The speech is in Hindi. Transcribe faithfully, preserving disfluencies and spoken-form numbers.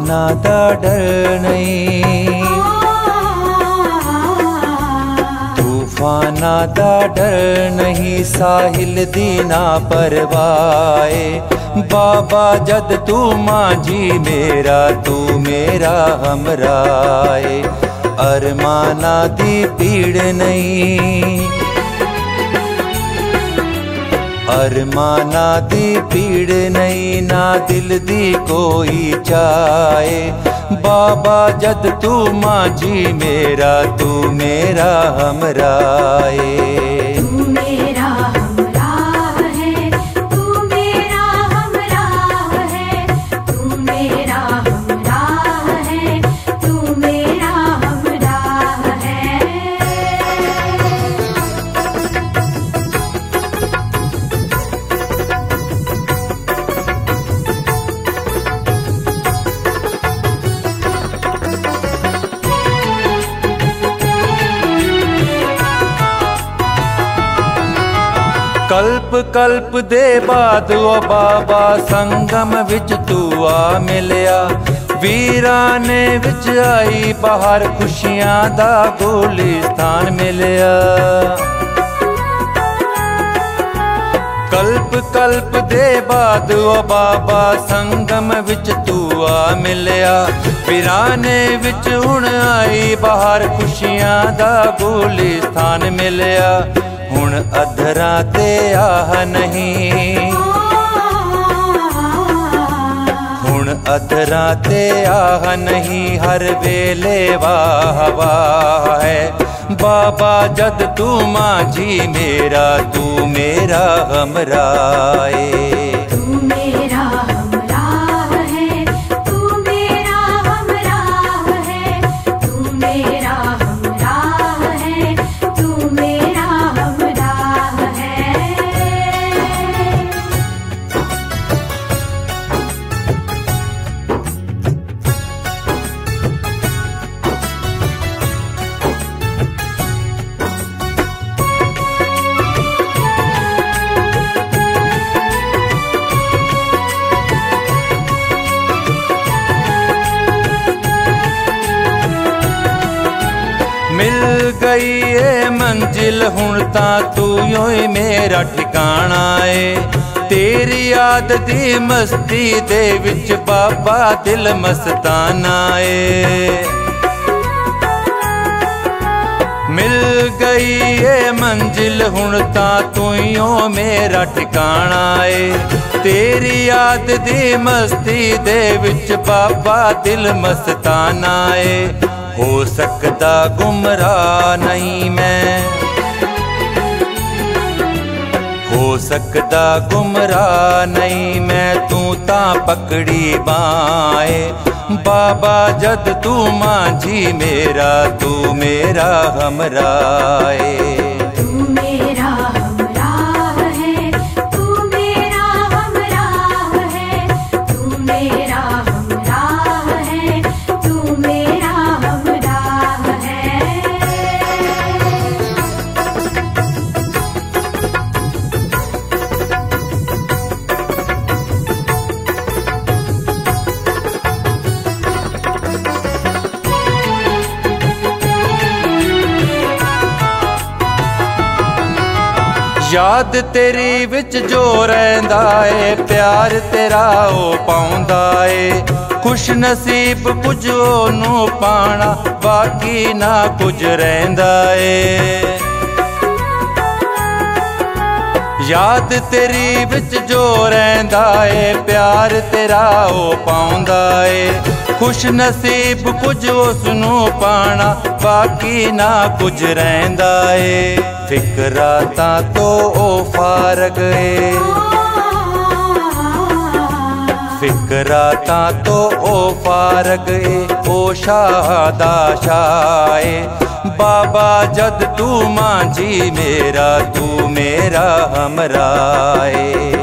तूफाना दा डर नहीं, तूफाना दा डर नहीं, साहिल दी ना परवाए। बाबा जद तू माझी मेरा, तू मेरा हमराए। अरमाना दी पीड़ नहीं, अरमाना दी पीड़ नहीं, ना दिल दी कोई चाहे। बाबा जद तू माझी मेरा, तू मेरा हमराए। तू मेरा हमराह है, तू मेरा हमराह है, तू मेरा हमराह है, तू मेरा हमराह है। कल्प कल्प दे बाद ओ बाबा, संगम विच तू आ मिलिया। वीराने विच आई बाहर, खुशियां दा गुलिस्तान मिलिया। कल्प कल्प दे बाद ओ बाबा, संगम विच तू आ मिलिया। वीराने विच हुण आई बाहर, खुशियां दा गुलिस्तान मिलिया। हुण अधरा ते आह नहीं, हुण अधरा ते आह नहीं, हर वेले वाह वाह है। बाबा जद तू माझी मेरा, तू मेरा हमराए। तू मेरा हमराह है, तू मेरा हमराह है, तू मेरा हमराह है, तू मेरा हमराह है। मिल गई ए मंजिल, हुण तां तू यो ही मेरा ठिकाना है। तेरी याद दी मस्ती दे विच बाबा दिल मस्ताना है। मिल गई ए मंजिल, हुण तां तू यो मेरा ठिकाना है। तेरी याद दी मस्ती दे विच बाबा दिल मस्ताना है। हो सकता गुमराह नहीं मैं, हो सकता गुमराह नहीं मैं, तू तां पकड़ी बाए। बाबा जद तू माझी मेरा, तू मेरा हमराए। तू मेरा हमराह है, तू मेरा हमराह है, तू मेरा हमराह है, तू मेरा हमराह है। याद तेरी विच जो रहिंदा ए, प्यार तेरा ओ पाउंदा ए। खुश नसीब कुछ ओनू पाना, बाकी ना कुछ रहिंदा ए। याद तेरी विच जो रहिंदा ए, प्यार तेरा ओ पाउंदा ए। खुश नसीब कुछ उसनू पाना, बाकी ना कुछ रहिंदा ए। फिकरातां तो ओ फारग ए, फिकरातां तो ओ फारग ए, ओ शादा शाए। बाबा जद तू माझी मेरा, तू मेरा हमराए।